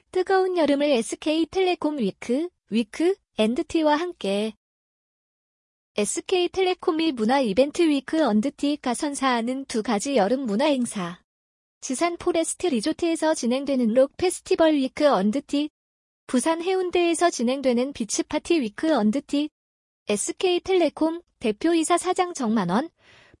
뜨거운 여름을 SK텔레콤 위크 앤드 티와 함께. SK텔레콤이 문화 이벤트 위크 앤드 티가 선사하는 두 가지 여름 문화 행사. 지산 포레스트 리조트에서 진행되는 록 페스티벌 위크 앤드 티, 부산 해운대에서 진행되는 비치 파티 위크 앤드 티. SK텔레콤 대표이사 사장 정만원,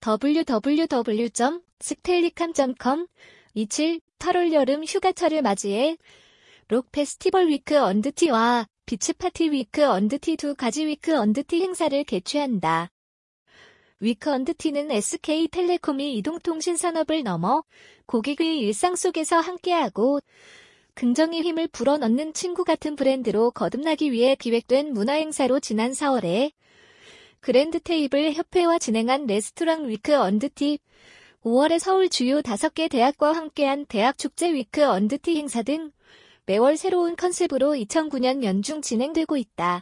www.stellicam.com 27 8월 여름 휴가철을 맞이해 록 페스티벌 위크 앤드 티와 비치 파티 위크 앤드 티 두 가지 위크 앤드 티 행사를 개최한다. 위크 앤드 티는 SK텔레콤이 이동통신 산업을 넘어 고객의 일상 속에서 함께하고 긍정의 힘을 불어넣는 친구 같은 브랜드로 거듭나기 위해 기획된 문화행사로 지난 4월에 그랜드 테이블 협회와 진행한 레스토랑 위크 앤드 티, 5월에 서울 주요 5개 대학과 함께한 대학축제 위크 앤드 티 행사 등 매월 새로운 컨셉으로 2009년 연중 진행되고 있다.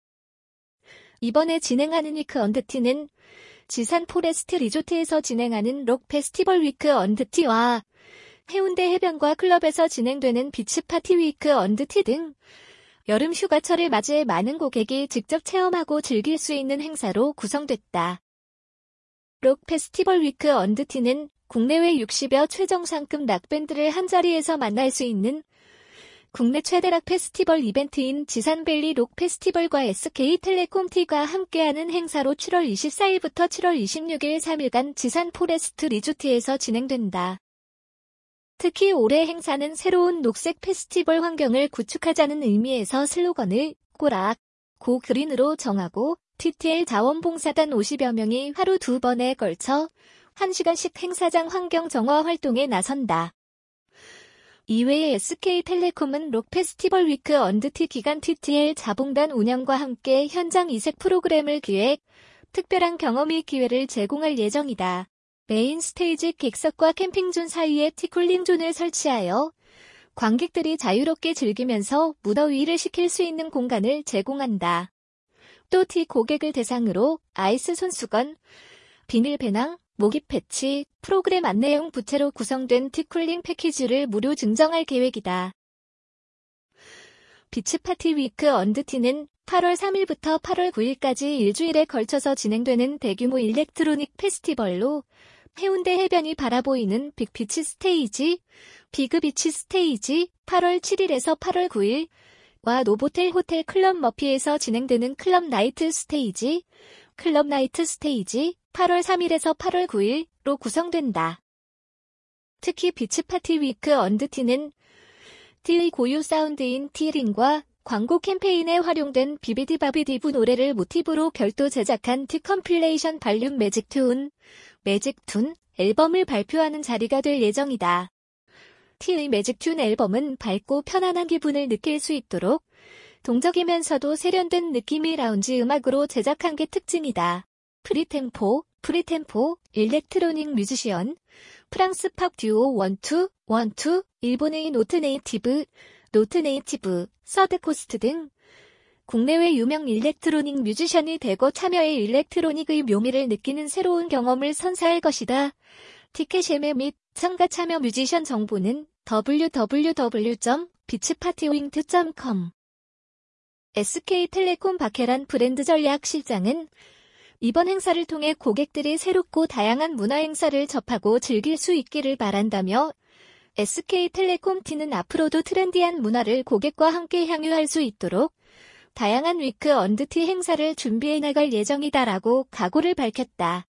이번에 진행하는 위크 앤드 티는 지산 포레스트 리조트에서 진행하는 록 페스티벌 위크 앤드 티와 해운대 해변과 클럽에서 진행되는 비치 파티 위크 앤드 티 등 여름 휴가철을 맞이해 많은 고객이 직접 체험하고 즐길 수 있는 행사로 구성됐다. 록 페스티벌 위크 앤드 티는 국내외 60여 최정상급 락밴드를 한자리에서 만날 수 있는 국내 최대 락 페스티벌 이벤트인 지산밸리 록 페스티벌과 SK텔레콤 티가 함께하는 행사로 7월 24일부터 7월 26일 3일간 지산 포레스트 리조트에서 진행된다. 특히 올해 행사는 새로운 녹색 페스티벌 환경을 구축하자는 의미에서 슬로건을 고 그린으로 정하고 TTL 자원봉사단 50여 명이 하루 2번에 걸쳐 1시간씩 행사장 환경 정화 활동에 나선다. 이외에 SK텔레콤은 록 페스티벌 위크 앤드 티 기간 TTL 자봉단 운영과 함께 현장 이색 프로그램을 기획, 특별한 경험의 기회를 제공할 예정이다. 메인 스테이지 객석과 캠핑존 사이에 티쿨링 존을 설치하여 관객들이 자유롭게 즐기면서 무더위를 식힐 수 있는 공간을 제공한다. 또 티 고객을 대상으로 아이스 손수건, 비닐 배낭, 모기 패치, 프로그램 안내용 부채로 구성된 티쿨링 패키지를 무료 증정할 계획이다. 비치 파티 위크 앤드 티는 8월 3일부터 8월 9일까지 일주일에 걸쳐서 진행되는 대규모 일렉트로닉 페스티벌로 해운대 해변이 바라보이는 빅비치 스테이지, 비그비치 스테이지, 8월 7일에서 8월 9일과 노보텔 호텔 클럽 머피에서 진행되는 클럽 나이트 스테이지, 8월 3일에서 8월 9일로 구성된다. 특히 비치 파티 위크 앤드 티는 티의 고유 사운드인 티링과 광고 캠페인에 활용된 비비디바비디브 노래를 모티브로 별도 제작한 티 컴필레이션 발륨 매직툰 앨범을 발표하는 자리가 될 예정이다. 티의 매직툰 앨범은 밝고 편안한 기분을 느낄 수 있도록 동적이면서도 세련된 느낌의 라운지 음악으로 제작한 게 특징이다. 프리템포, 일렉트로닉 뮤지션, 프랑스 팝 듀오 원투, 일본의 노트네이티브, 서드코스트 등 국내외 유명 일렉트로닉 뮤지션이 대거 참여해 일렉트로닉의 묘미를 느끼는 새로운 경험을 선사할 것이다. 티켓 예매 및 참가 참여 뮤지션 정보는 www.beachpartywing.com. SK텔레콤 박혜란 브랜드 전략 실장은 이번 행사를 통해 고객들이 새롭고 다양한 문화 행사를 접하고 즐길 수 있기를 바란다며 SK텔레콤 티는 앞으로도 트렌디한 문화를 고객과 함께 향유할 수 있도록 다양한 위크 앤드 티 행사를 준비해 나갈 예정이다라고 각오를 밝혔다.